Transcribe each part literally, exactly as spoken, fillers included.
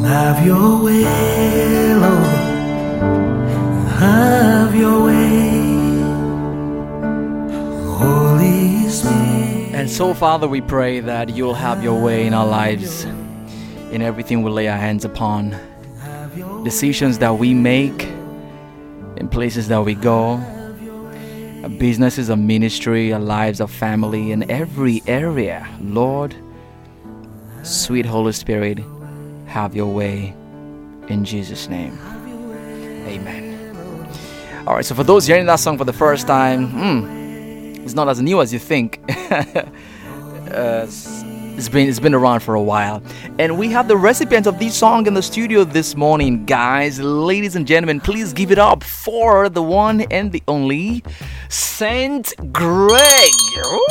Have your way, Lord. Have your way, Holy Spirit. And so, Father, we pray that you'll have your way in our lives, in everything we lay our hands upon, decisions that we make, in places that we go, our businesses, our ministry, our lives, our family, in every area. Lord, sweet Holy Spirit, have your way in Jesus' name. Amen. All right, so for those hearing that song for the first time, hmm, it's not as new as you think. uh, it's been it's been around for a while, and we have the recipient of this song in the studio this morning, guys. Ladies and gentlemen, please give it up for the one and the only Saint Greg. Ooh.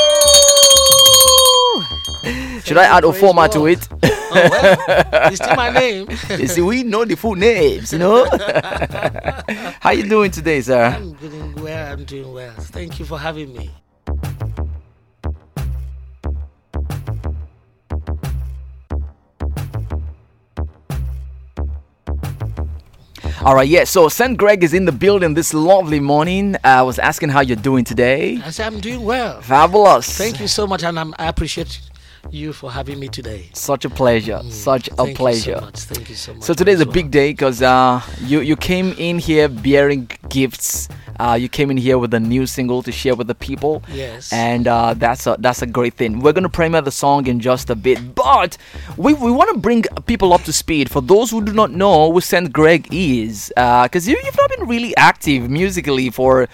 Should I add Ofoma to it? Oh, well, it's still my name. You see, we know the full names, you know. How you doing today, sir? I'm doing well. I'm doing well. Thank you for having me. All right, yeah. So Saint Greg is in the building this lovely morning. I was asking how you're doing today. I said I'm doing well. Fabulous. Thank you so much, and I'm, I appreciate you for having me today. Such a pleasure. Mm, Such a thank pleasure. You so much. Thank you so much. So today is a big day because uh, you you came in here bearing gifts. Uh, you came in here with a new single to share with the people. Yes. And uh, that's a that's a great thing. We're going to premiere the song in just a bit, but we we want to bring people up to speed for those who do not know who Saint Greg is, because uh, you you've not been really active musically for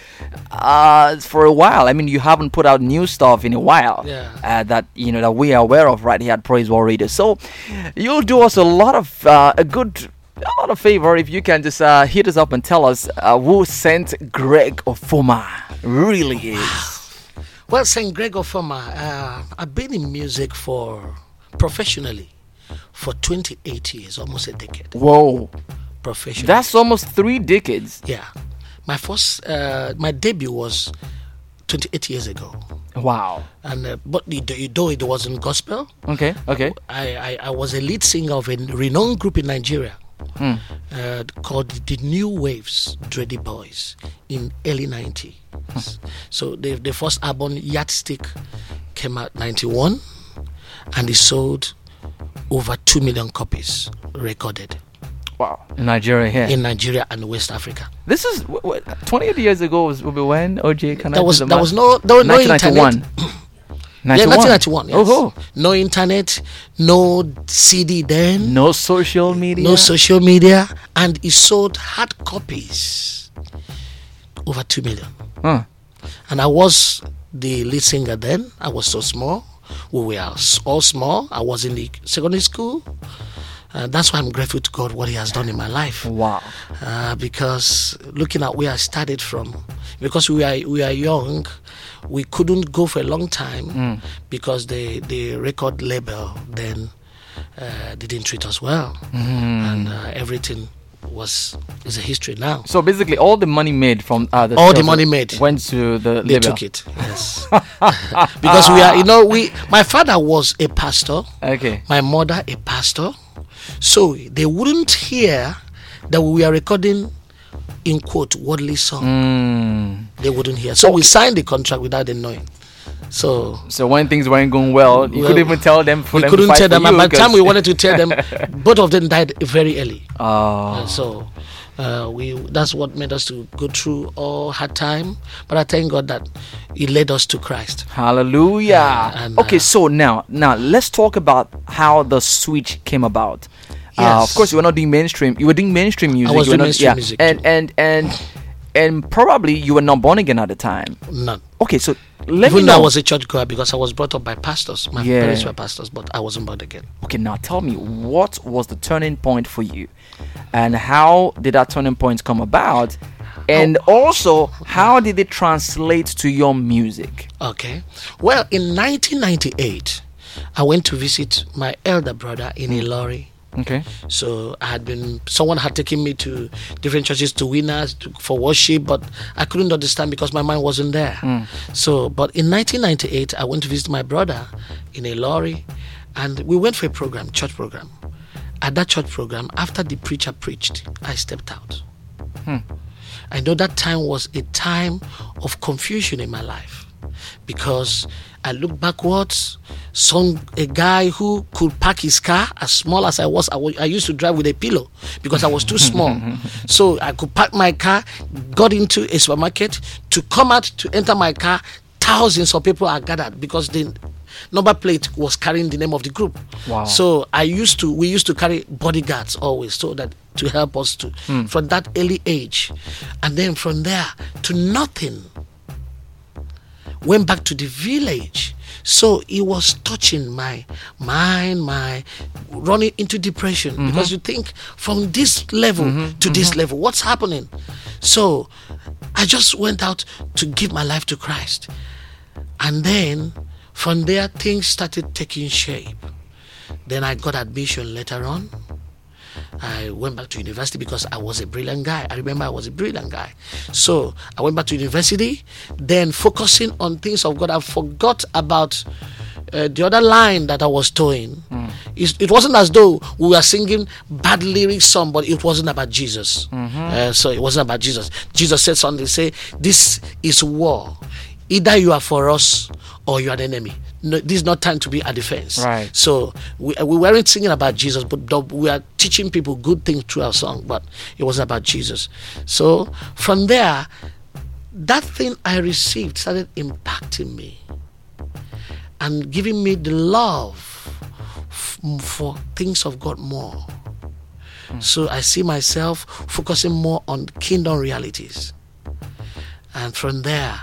uh for a while. I mean, you haven't put out new stuff in a while. Yeah. Uh, that you know that we are aware of right here at Praise War Radio. So you'll do us a lot of uh, a good. A lot of favor if you can just uh, hit us up and tell us uh, who Saint Greg Ofoma really is. Well, Saint Greg Ofoma, uh, I've been in music for professionally for twenty-eight years, almost a decade. Whoa, professionally. That's almost three decades. Yeah, my first, uh, my debut was twenty-eight years ago. Wow. And uh, but though it wasn't gospel. Okay. Okay. I, I I was a lead singer of a renowned group in Nigeria. Hmm. Uh, called the New Waves Dready Boys in early nineties. Hmm. So the the first album Yardstick came out ninety-one, and it sold over two million copies recorded. Wow, in Nigeria here. In Nigeria and West Africa. This is what, what, twenty-eight years ago was when O J can That I was do the there math? was no there was no internet. ninety-one. Yeah, nineteen ninety-one. Yes. Oh, no internet, no C D then, no social media, no social media, and it sold hard copies over two million. Huh. And I was the lead singer then. I was so small. We were all small. I was in the secondary school. Uh, that's why I'm grateful to God what He has done in my life. Wow! Uh, because looking at where I started from, because we are we are young. We couldn't go for a long time mm. because the, the record label then uh, didn't treat us well, mm. and uh, everything was is a history now. So basically, all the money made from uh, the all the money made went to the they label. Took it, yes. Because we are, you know, we. My father was a pastor. Okay. My mother a pastor, so they wouldn't hear that we were recording, in quote, worldly song. Mm. They wouldn't hear. So okay. We signed the contract without them knowing. So so when things weren't going well, you well, couldn't even tell them for we them couldn't to fight tell them. for And you by the time we wanted to tell them, both of them died very early. Oh. Uh, so uh, we that's what made us to go through all hard time. But I thank God that He led us to Christ. Hallelujah. Uh, and, okay, uh, so now now let's talk about how the switch came about. Yes. Uh, of course, you were not doing mainstream. You were doing mainstream music. I was you doing not, mainstream yeah. music. And, and and and probably you were not born again at the time. None. Okay, so let Even me know. though I was a church goer because I was brought up by pastors. My yeah. parents were pastors, but I wasn't born again. Okay, now tell me, what was the turning point for you, and how did that turning point come about, and oh. also how did it translate to your music? Okay, well, in nineteen ninety-eight, I went to visit my elder brother in mm. Ilori. Okay. So I had been, someone had taken me to different churches to winners to, for worship, but I couldn't understand because my mind wasn't there. Mm. So, but in nineteen ninety-eight, I went to visit my brother in a lorry, and we went for a program, church program. at that church program, after the preacher preached, I stepped out. Hmm. I know that time was a time of confusion in my life, because I looked backwards, saw a guy who could park his car as small as I was. I, w- I used to drive with a pillow because I was too small. So I could park my car, got into a supermarket, to come out to enter my car. Thousands of people are gathered because the number plate was carrying the name of the group. Wow. So I used to, we used to carry bodyguards always, so that to help us to Hmm. from that early age, and then from there to nothing. Went back to the village. So it was touching my mind, my running into depression, Mm-hmm. because you think from this level to this level, what's happening? So I just went out to give my life to Christ. And then from there, things started taking shape. Then I got admission later on. I went back to university because I was a brilliant guy. I remember I was a brilliant guy. So I went back to university, then focusing on things of God. I forgot about uh, the other line that I was towing. Mm. It, it wasn't as though we were singing bad lyrics song, but it wasn't about Jesus. Mm-hmm. Uh, so it wasn't about Jesus. Jesus said something, say, this is war. Either you are for us or you are the enemy. No, this is not time to be a defense. Right. So we, we weren't singing about Jesus, but the- we are teaching people good things through our song, but it wasn't about Jesus. So from there, that thing I received started impacting me and giving me the love f- for things of God more. So I see myself focusing more on kingdom realities. And from there,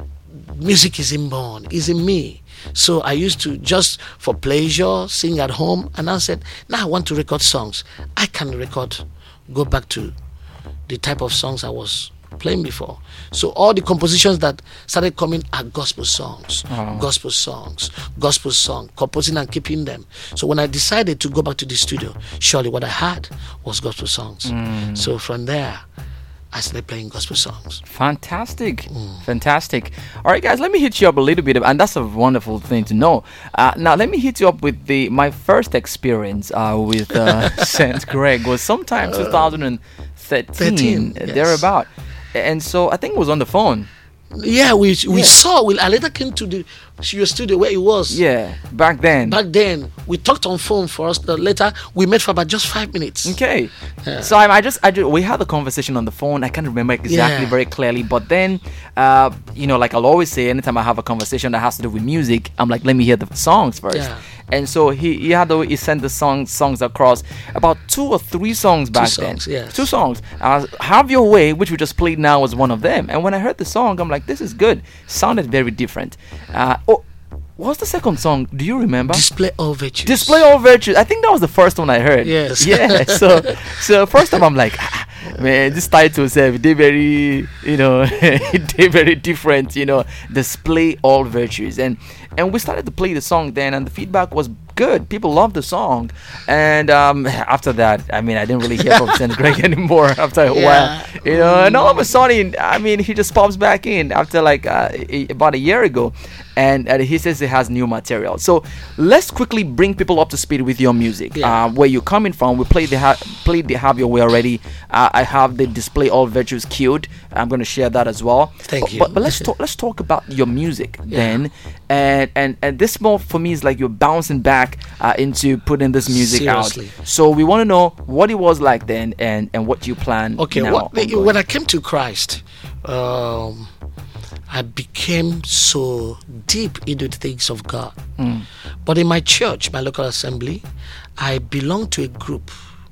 music is inborn, is in me. So I used to just for pleasure sing at home, and I said, now I want to record songs. I can record, go back to the type of songs I was playing before. So all the compositions that started coming are gospel songs, Oh. gospel songs, gospel song, composing and keeping them. So when I decided to go back to the studio, surely what I had was gospel songs. So from there, I started playing gospel songs. Fantastic. Fantastic. All right, guys, let me hit you up a little bit. And that's a wonderful thing to know. Uh, now, let me hit you up with the my first experience uh, with uh, Saint Greg was sometime twenty thirteen, thirteen, uh, yes. thereabout. And so I think it was on the phone. Yeah, we we Yeah. saw. We, I later came to the your studio where it was. Yeah, back then. Back then, we talked on phone for us. The later, we met for about just five minutes. Okay, Yeah. so I, I just, I just, we had the conversation on the phone. I can't remember exactly Yeah. very clearly, but then, uh, you know, like I'll always say, anytime I have a conversation that has to do with music, I'm like, let me hear the songs first. Yeah. And so he, he had the, he sent the songs, songs across about two or three songs back songs, then. yes. Two songs. Uh, Have Your Way, which we just played now, was one of them. And when I heard the song, I'm like, this is good. Sounded very different. Uh, oh, what's the second song? Do you remember? Display all virtues. Display all virtues. I think that was the first one I heard. Yes. Yeah. So, so first time I'm like, ah, man, this title self, they very, you know, they very different. You know, display all virtues, and and we started to play the song then, and the feedback was good. People loved the song, and um, after that, I mean, I didn't really hear from Saint Greg anymore after a Yeah. while, you know. And all of a sudden, I mean, he just pops back in after like uh, a, about a year ago, and, and he says he has new material. So let's quickly bring people up to speed with your music. Yeah. Uh, where you're coming from. We played the ha- played the Have Your Way already. Uh, I have the Display All Virtues queued. I'm going to share that as well. Thank but, you. But, but let's talk. Let's talk about your music Yeah. then. And and and this more for me is like you're bouncing back uh, into putting this music Seriously. out. So we want to know what it was like then, and and what you plan. Okay, now what, ongoing. when I came to Christ, um, I became so deep into the things of God. Mm. But in my church, my local assembly, I belong to a group,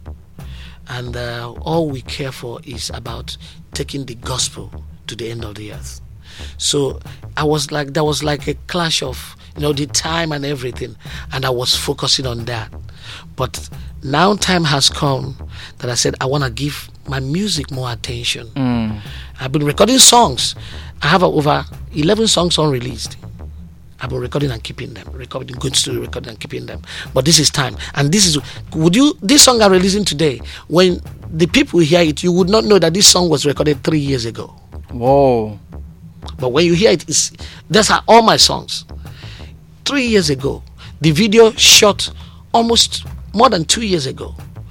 and uh, all we care for is about taking the gospel to the end of the earth. So I was like, there was like a clash of, you know, the time and everything, and I was focusing on that. But now time has come that I said I want to give my music more attention. Mm. I've been recording songs. I have over eleven songs unreleased. I've been recording and keeping them, recording, going to recording and keeping them. But this is time, and this is. Would you? This song I'm releasing today, when the people hear it, you would not know that this song was recorded three years ago. Whoa. But when you hear it, it's, those are all my songs. Three years ago, the video shot almost more than two years ago.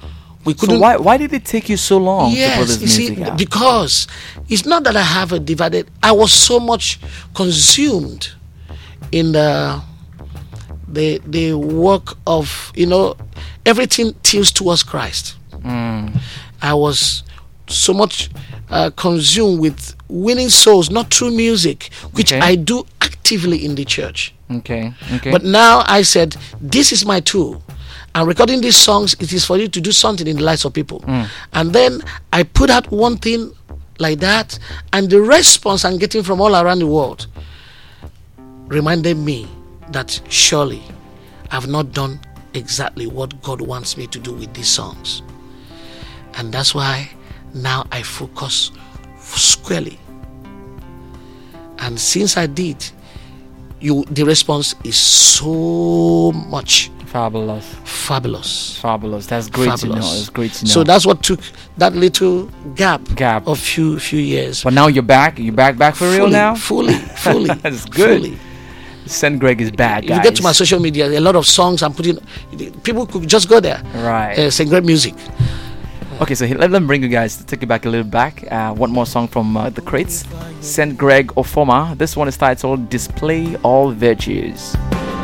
We So couldn't. why why did it take you so long to put Yes, this you see, music out? because it's not that I have a divided. I was so much consumed in the the the work of, you know, everything tilts towards Christ. Mm. I was so much uh, consumed with winning souls, not through music, which Okay. I do actively in the church. Okay. Okay. But now I said, this is my tool. And recording these songs, it is for you to do something in the lives of people. Mm. And then I put out one thing like that, and the response I'm getting from all around the world reminded me that surely I've not done exactly what God wants me to do with these songs. And that's why now I focus squarely. And since I did, you the response is so much Fabulous. fabulous. Fabulous. That's great to know. Fabulous. It's great to know. So that's what took that little gap, Gap. of few few years. But now you're back. You're back, back for real fully, now. Fully, fully. That's good. Fully. Saint Greg is back, If guys. you get to my social media, a lot of songs I'm putting. People could just go there. Right. Uh, Saint Greg Music. Okay, so let, let me bring you guys to take you back a little back. Uh, one more song from uh, the Crates, Saint Greg Ofoma. This one is titled "Display All Virtues."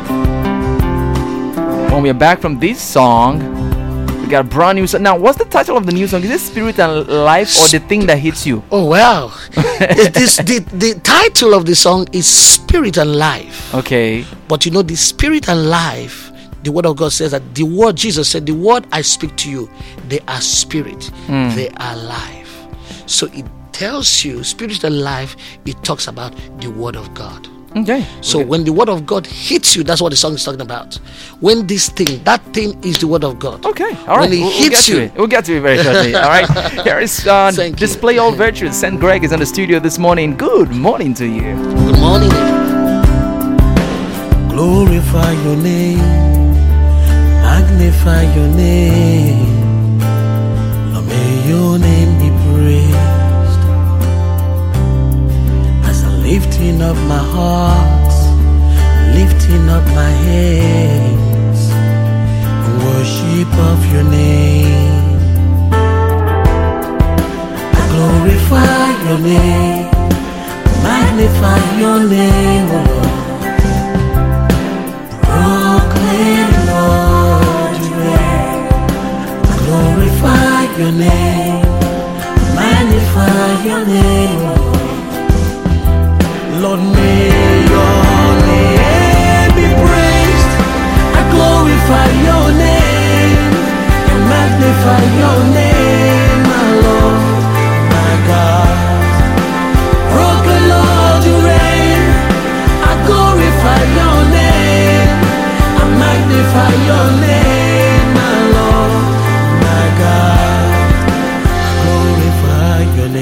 When we are back from this song, we got a brand new song. Now, what's the title of the new song? Is it "Spirit and Life" or "The Thing That Hits You"? Oh wow! it is the the title of the song is Spirit and Life. Okay. But you know, the Spirit and Life, the Word of God says that the word, Jesus said, the word I speak to you, they are spirit, Mm. they are life. So it tells you, Spirit and Life, it talks about the Word of God. Okay. So okay. when the Word of God hits you, that's what the song is talking about. When this thing, that thing is the Word of God. Okay, all right. When it we'll, we'll hits get to you. it. We'll get to it very shortly. All right. Here is uh, Thank you. Display All Virtues. Saint Greg is in the studio this morning. Good morning to you. Good morning. Glorify your name, magnify your name, Lord, may your name be praised. As I'm lifting up my heart, lifting up my hands, in worship of your name, I glorify your name, magnify your name, oh Lord. Proclaim, Lord, your name. Glorify your name, magnify your name, Lord. Lord, may your name be praised. I glorify your name and magnify your name, my Lord, my God. Proclaim, Lord, your reign. I glorify your name. Magnify your name, my Lord, my God. Glorify your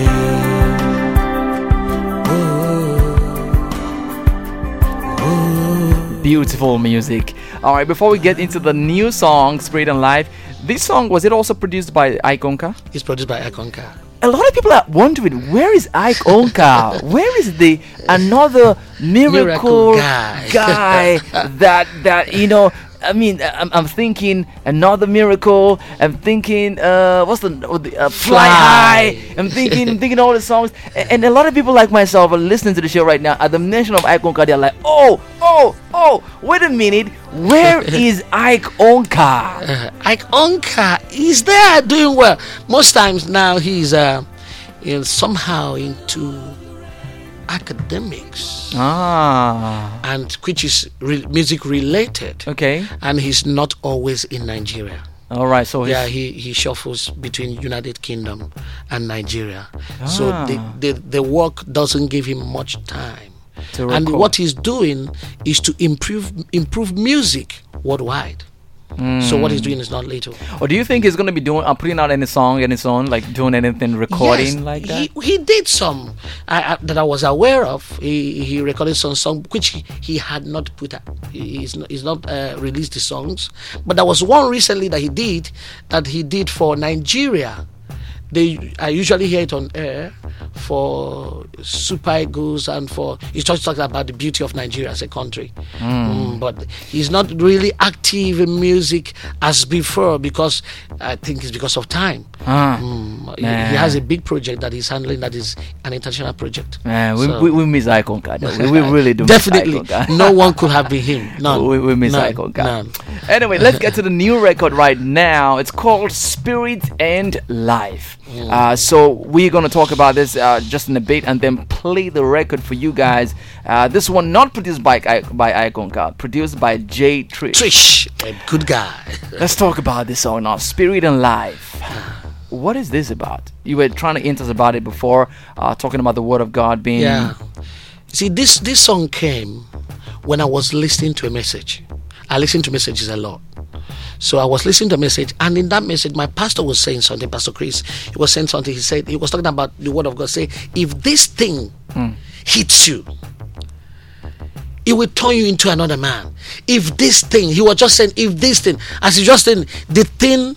name. Oh, oh. Beautiful music. All right, before we get into the new song, Spirit and Life, this song, was it also produced by Ike Onka? It's produced by Akonka. A lot of people are wondering, where is Ike Onka? Where is the another miracle, Miracle guy. guy that that you know? I mean, I'm, I'm thinking another miracle. I'm thinking, uh, what's the, what the uh, fly, Fly. high? I'm thinking, I'm thinking all the songs, and, and a lot of people like myself are listening to the show right now. At the mention of Ike Onka, they're like, oh, oh, oh, wait a minute, where is Ike Onka? Uh, Ike Onka is there doing well. Most times now he's uh, in somehow into academics, Ah, and which is re- music related. okay, And he's not always in Nigeria. all right. So he's- Yeah, he, he shuffles between United Kingdom and Nigeria. So Ah. the, the the work doesn't give him much time. to And record. what he's doing is to improve improve music worldwide. So what he's doing is not little. Or do you think he's gonna be doing, uh, putting out any song in his own, like doing anything, recording Yes, like that? He, he did some I, I, that I was aware of. He he recorded some song which he, he had not put out. He, he's not, he's not uh, released the songs. But there was one recently that he did that he did for Nigeria. they I usually hear it on air for Super Eagles and for he's just talking about the beauty of Nigeria as a country. Mm. Mm, but he's not really active in music as before because I think it's because of time. Ah, mm, he, he has a big project that he's handling that is an international project. Man, we, so, we, we miss Ikonka. We, we really do. Definitely, miss Ikonka. No one could have been him. None. We, we miss None. Ikonka. None. Anyway, let's get to the new record right now. It's called Spirit and Life. Mm. Uh, so we're going to talk about this uh, just in a bit and then play the record for you guys. Uh, this one not produced by by Ikonka, produced by Jay Trish. Trish, a good guy. Let's talk about this song now, Spirit and Life. What is this about? You were trying to hint us about it before, uh, talking about the Word of God being... Yeah. See, this, this song came when I was listening to a message. I listen to messages a lot. So I was listening to a message, and in that message, my pastor was saying something, Pastor Chris. He was saying something. He said, he was talking about the Word of God. Say, if this thing mm. hits you, it will turn you into another man. If this thing, he was just saying, if this thing, as he just saying, the thing,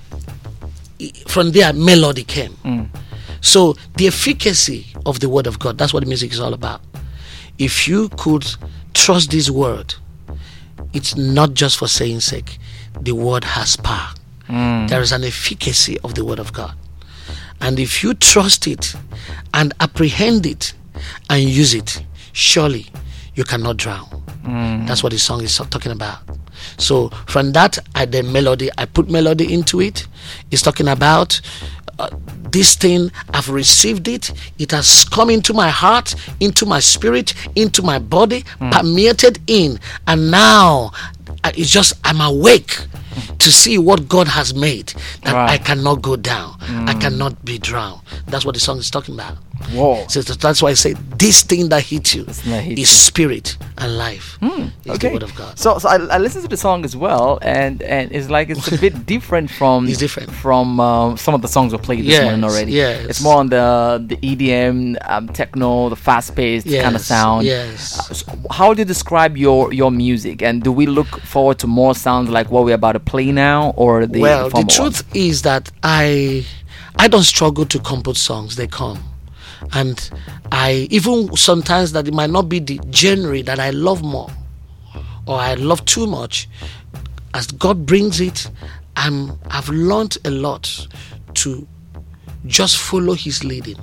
from there, melody came. Mm. So the efficacy of the Word of God, that's what the music is all about. If you could trust this word, it's not just for saying sake. The word has power. Mm. There is an efficacy of the Word of God. And if you trust it and apprehend it and use it, surely you cannot drown. Mm. That's what the song is talking about. So from that, I the melody, I put melody into it. It's talking about uh, this thing, I've received it. It has come into my heart, into my spirit, into my body, mm. permeated in. And now it's just, I'm awake to see what God has made, that right. I cannot go down. Mm. I cannot be drowned. That's what the song is talking about. Whoa. So that's why I say this thing that hits you hit is you. Spirit and life. Mm, is okay. the Word of God. So, so I, I listened to the song as well, and, and it's like it's a bit different from it's different. from uh, some of the songs we played this yes, morning already. Yes. It's more on the the E D M, um, techno, the fast-paced yes, kind of sound. Yes. Uh, so how do you describe your your music, and do we look forward to more sounds like what we're about to play now, or the well, the, the truth one? is that I I don't struggle to compose songs; they come. And I even sometimes that it might not be the genre that I love more or I love too much. As God brings it, I'm I've learned a lot to just follow His leading.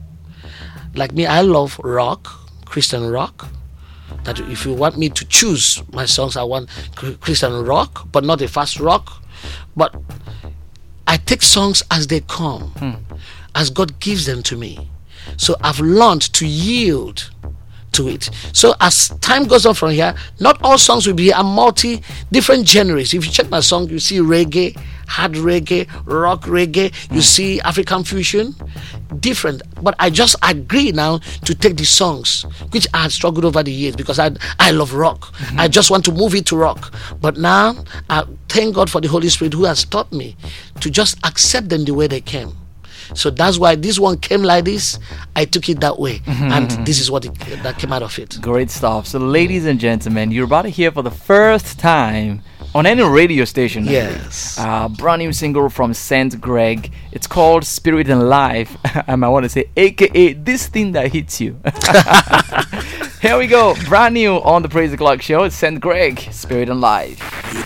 Like me, I love rock, Christian rock. That if you want me to choose my songs, I want Christian rock, but not a fast rock. But I take songs as they come, mm. as God gives them to me. So I've learned to yield to it. So as time goes on from here, not all songs will be a multi different genres. If you check my song, you see reggae, hard reggae, rock reggae, you mm. see African fusion, different. But I just agree now to take these songs, which I had struggled over the years because I I love rock. Mm-hmm. I just want to move it to rock. But now, I thank God for the Holy Spirit who has taught me to just accept them the way they came. So that's why this one came like this. I took it that way, mm-hmm. and this is what it, that came out of it. Great stuff. So, ladies and gentlemen, you're about to hear for the first time on any radio station. Yes. Uh, brand new single from Saint Greg. It's called Spirit and Life. And I want to say, A K A this thing that hits you. Here we go. Brand new on the Praise the Clock show. It's Saint Greg, Spirit and Life.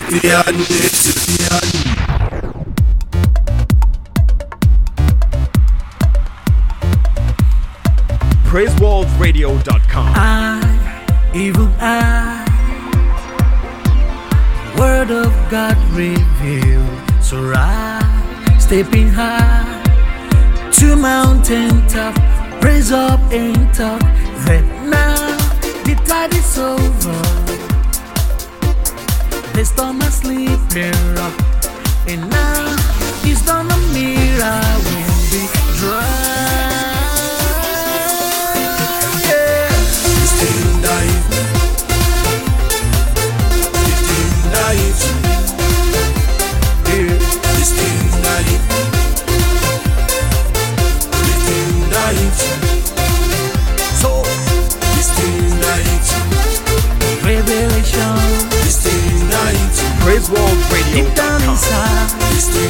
praise world radio dot com. I, even I, Word of God revealed. So rise, stepping high to mountain top, raise up and talk. That now the tide is over, the storm is sleeping rock, and now it's done a mirror will be dry. So, this thing night, revelation, this thing night, praise world radio deep down inside, this thing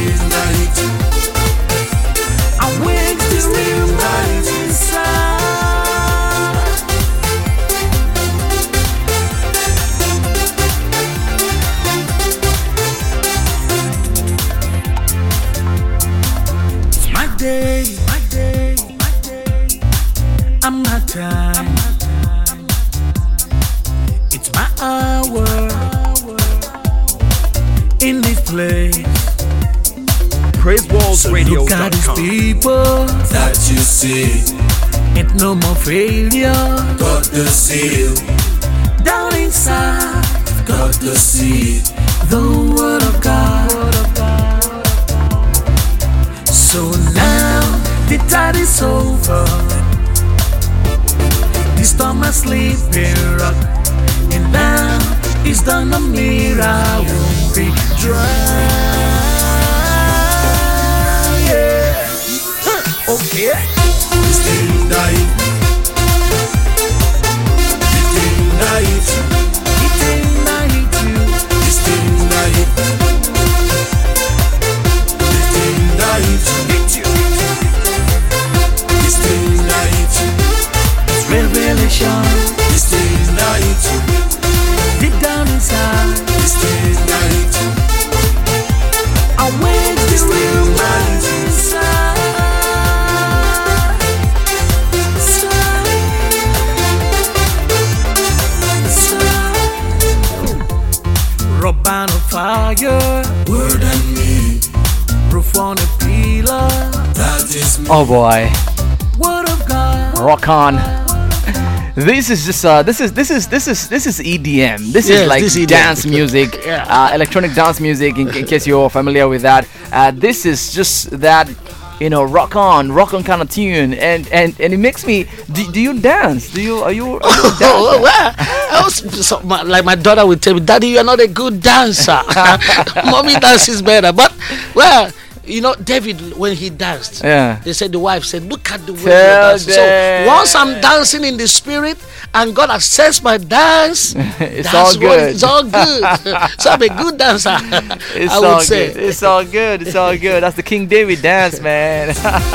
praise walls radio Look at dot these com. people that you see. ain't no more failure. Got the seal, Down inside, got the seed. the word of God. So now the tide is over. The storm is sleeping rock, and now it's done. The mirror won't be dry. Yeah. Huh. Okay. This thing died. This thing died. It ain't like you. This thing died. This thing died. Hit you. This thing died. Revelation. This thing died. Deep down inside, This thing died. I wait the real man inside. Rub on a fire, Word and me, roof on a pillar, that is me. Oh boy, word of God. rock on. This is just uh, this is this is this is this is E D M. This Yes, is like this E D M. dance music, Yeah. uh, electronic dance music. In, in case you're familiar with that, uh, this is just that, you know, rock on, rock on kind of tune, and and and it makes me. Do, do you dance? Do you are you? Are you a Oh, dancer? well, I was, so, my, like my daughter would tell me, Daddy, you are not a good dancer. Mommy dances better. But, well, you know, David, when he danced, Yeah. they said, the wife said, look at the way Tell you're dancing. So them. once I'm dancing in the spirit and God accepts my dance, It's that's all what- good. It's all good. So I'm a good dancer, It's I all would say. good. It's all good. It's all good. That's the King David dance, man.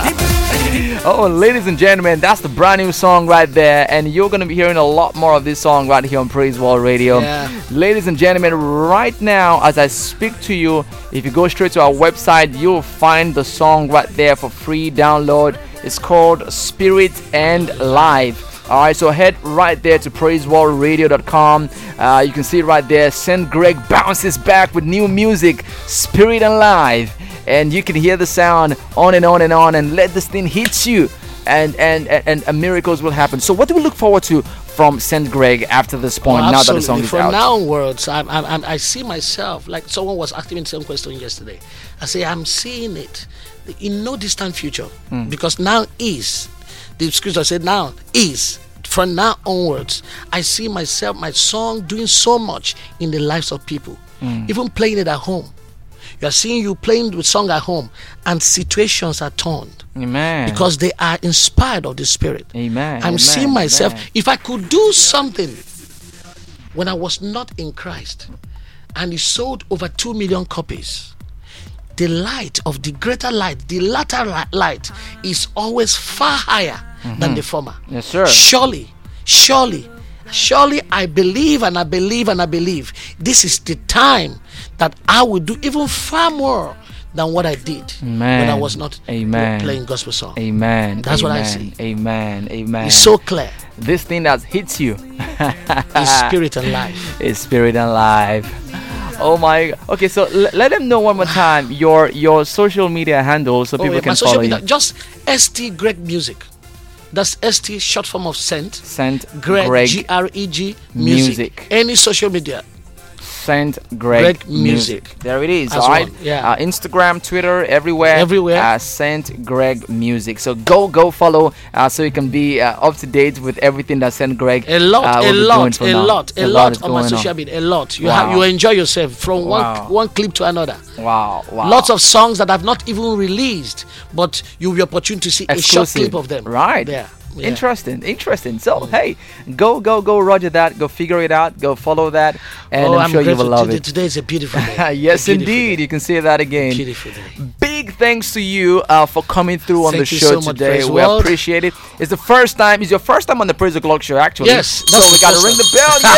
Oh, ladies and gentlemen, that's the brand new song right there, and you're gonna be hearing a lot more of this song right here on Praise Wall Radio. Yeah. Ladies and gentlemen, right now, as I speak to you, if you go straight to our website, you'll find the song right there for free download. It's called Spirit and Live. All right, so head right there to praise wall radio dot com. Uh, you can see it right there. Saint Greg bounces back with new music, Spirit and Live, and you can hear the sound on and on and on, and let this thing hit you, and and and, and, and miracles will happen. So, what do we look forward to from Saint Greg after this point? Oh, now that the song absolutely. is From out. now onwards, I'm, I'm, I'm, I see myself, like someone was asking me the same question yesterday. I say, I'm seeing it in no distant future, Hmm. because now is, the scripture said now is, from now onwards, I see myself, my song doing so much in the lives of people, Hmm. even playing it at home. You are seeing you playing the song at home, and situations are turned Amen. because they are inspired of the Spirit. Amen. I'm Amen. seeing myself. Amen. If I could do something when I was not in Christ, and he sold over two million copies, the light of the greater light, the latter li- light, is always far higher than the former. Yes, sir. Surely, surely, surely, I believe and I believe and I believe this is the time that I will do even far more than what I did when I Amen. was not Amen. playing gospel song. Amen. That's what I Amen. see. Amen. Amen. It's so clear. This thing that hits you It's spirit and life. is Spirit and Live. Oh my. Okay, so l- let them know one more time your your social media handle so Oh, people yeah, can my social follow media, you. just S T Greg Music. That's S T short form of Saint Saint Greg, Greg, G R E G Music. music. Any social media. Saint Greg, Greg Music. Music. There it is. As All right. well, yeah. Uh, Instagram, Twitter, everywhere. Everywhere. Uh, Saint Greg Music. So go go follow uh, so you can be uh, up to date with everything that Saint Greg. A lot, uh, will a be doing lot, from a now. lot, So a lot is on my going social on. media. A lot. You Wow. have you enjoy yourself from Wow. one one clip to another. Wow. Wow. Lots of songs that I've not even released, but you'll be opportune to see a short Exclusive. clip of them. Right. Yeah. yeah. Interesting, interesting. So hey, go, go, go, Roger that. Go figure it out. Go follow that, and Oh, I'm, sure you will grateful. love Today, it. today is a beautiful day. Yes, A beautiful indeed. day. You can see that again. Beautiful day. Big thanks to you uh, for coming through on Thank the you show so much, today. Praise We World. appreciate it. It's the first time. It's your first time on the Praise O'Clock show, actually. Yes, So that's we the got to first ring the time. bell.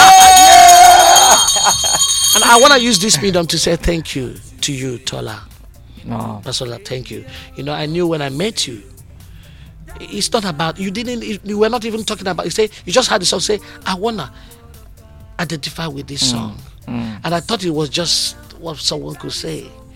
Yeah. And I want to use this medium to say thank you to you, Tola. No. That's all I thank you. You know, I knew when I met you, it's not about, you didn't, you were not even talking about, you say, you just had the song say, I want to identify with this song. And I thought it was just what someone could say.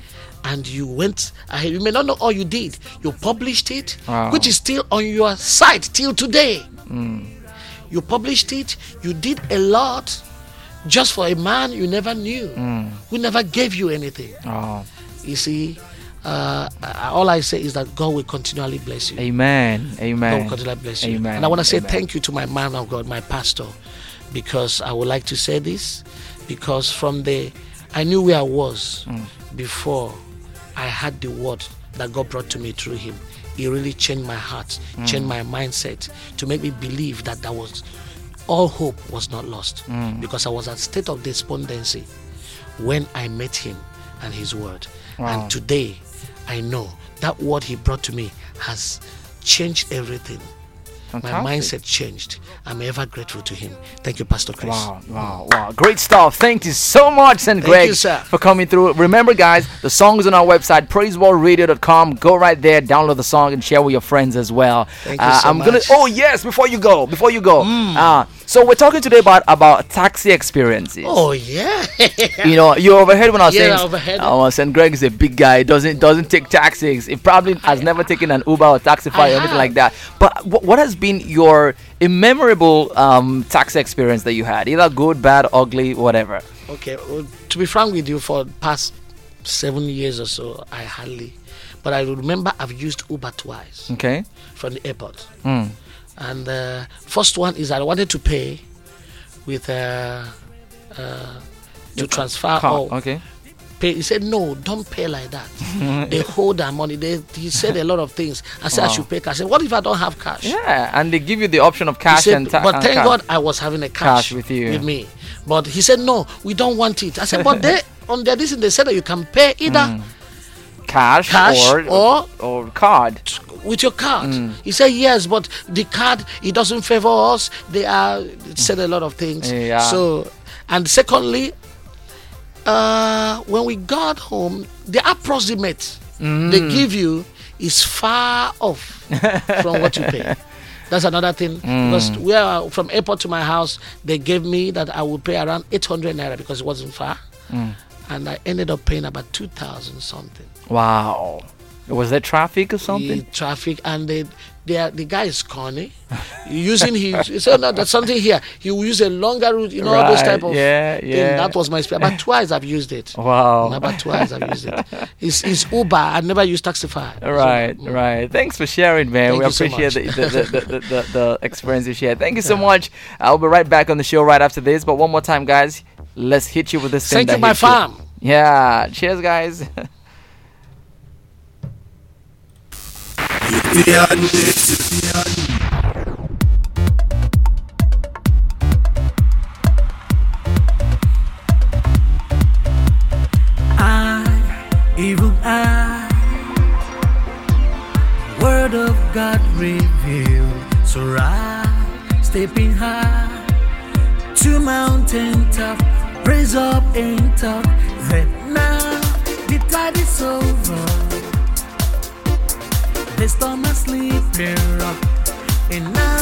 and you went ahead. You may not know all you did. You published it, Wow. which is still on your site till today. Mm. You published it. You did a lot just for a man you never knew, Mm. who never gave you anything. Oh. You see, uh, all I say is that God will continually bless you. Amen. God Amen. will continually bless you. Amen. And I want to say Amen. thank you to my man of God, my pastor, because I would like to say this, because from the, I knew where I was Mm. before I had the word that God brought to me through him. He really changed my heart, Mm. changed my mindset to make me believe that that was, all hope was not lost, Mm. because I was at state of despondency when I met him and his word. Wow. And today I know that word he brought to me has changed everything. My Fantastic. mindset changed. I'm ever grateful to him. Thank you, Pastor Chris. Wow, wow, wow. Great stuff. Thank you so much, Saint Thank Greg, you, sir. for coming through. Remember, guys, the song is on our website, praise world radio dot com. Go right there, download the song, and share with your friends as well. Thank you Uh, so I'm gonna. much. Oh yes, before you go, before you go. Mm. Uh, so we're talking today about about taxi experiences. Oh, yeah. You know, you overheard when I was Yeah, saying, I overheard. oh, Saint Greg is a big guy. Doesn't doesn't take taxis. He probably has never taken an Uber or Taxify I or anything have. like that. But wh- what has been your immemorable um, taxi experience that you had? Either good, bad, ugly, whatever. Okay, well, to be frank with you, for the past seven years or so, I hardly, but I remember I've used Uber twice Okay. from the airport. Mm. And uh, first one is I wanted to pay with uh, uh, to transfer Car. or Okay. pay. He said, no, don't pay like that. They hold their money. They, he said a lot of things. I said, Wow. I should pay cash. I said, what if I don't have cash? Yeah, and they give you the option of He cash said, and ta- but and thank cash. God I was having a cash, Cash with you. with me. But he said, no, we don't want it. I said, but they on their this they said that you can pay either Mm. Cash, cash or, or or card. with your card. Mm. He said yes, but the card, it doesn't favor us. They are it said a lot of things. Yeah. So, and secondly, uh, when we got home, the approximate Mm. they give you is far off from what you pay. That's another thing, Mm. because we are from airport to my house. They gave me that I would pay around eight hundred naira because it wasn't far, Mm. and I ended up paying about two thousand something. Wow. Was there traffic or something? The traffic, and they, they are, the guy is corny. Using his, he said, no, there's something here. He will use a longer route, you know, all those Right, type of yeah, thing. yeah. That was my experience. About twice I've used it. Wow. About twice I've used it. It's, it's Uber. I never used Taxify. Right, So, mm. right. Thanks for sharing, man. Thank we you so appreciate much. the, the, the, the, the, the experience you shared. Thank you so much. I'll be right back on the show right after this. But one more time, guys, let's hit you with this thing. Thank you, that my hits you. farm. Yeah. Cheers, guys. I, even I, Word of God revealed. So rise, stepping high to mountain top, praise up and talk. That now the tide is over, the storm is sleeping rock, and now